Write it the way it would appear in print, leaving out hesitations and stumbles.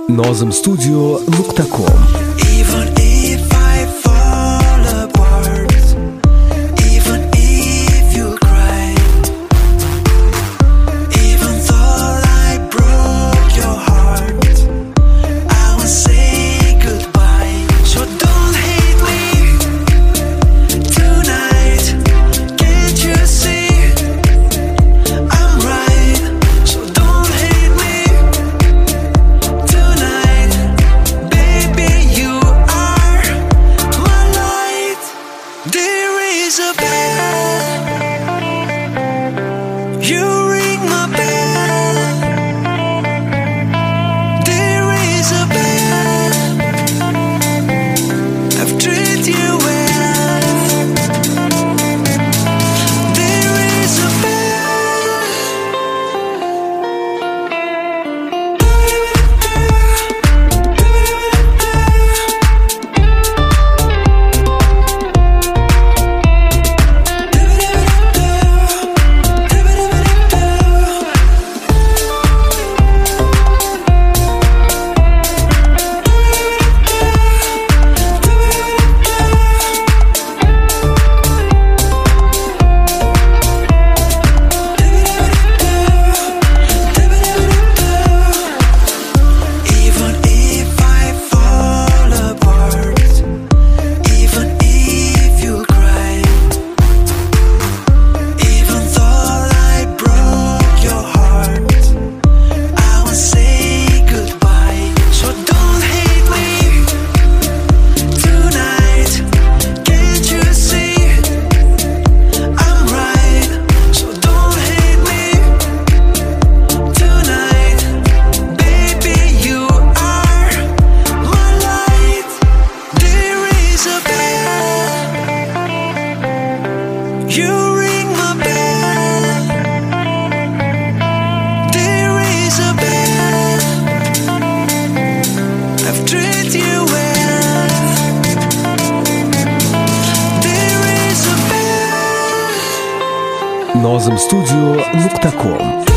Nozmstudio.com. Even if I fall apart, even if you cry, even though I broke your heart, I will say goodbye. So don't hate me tonight. Can't you see I'm right? So don't hate me tonight. Baby, you are my light. There is a bell. You ring my bell. There is a bell. I've treated you well. There is a bell. Even if I fall apart, even if you cry, even though I broke your heart, I will say goodbye. So don't hate me tonight. Can't you see I'm right? So don't hate me tonight. Baby, you are my light. There is a bell. You ring my bell. There is a bell. I've treated you well. There is a bell. Nozmstudio.com.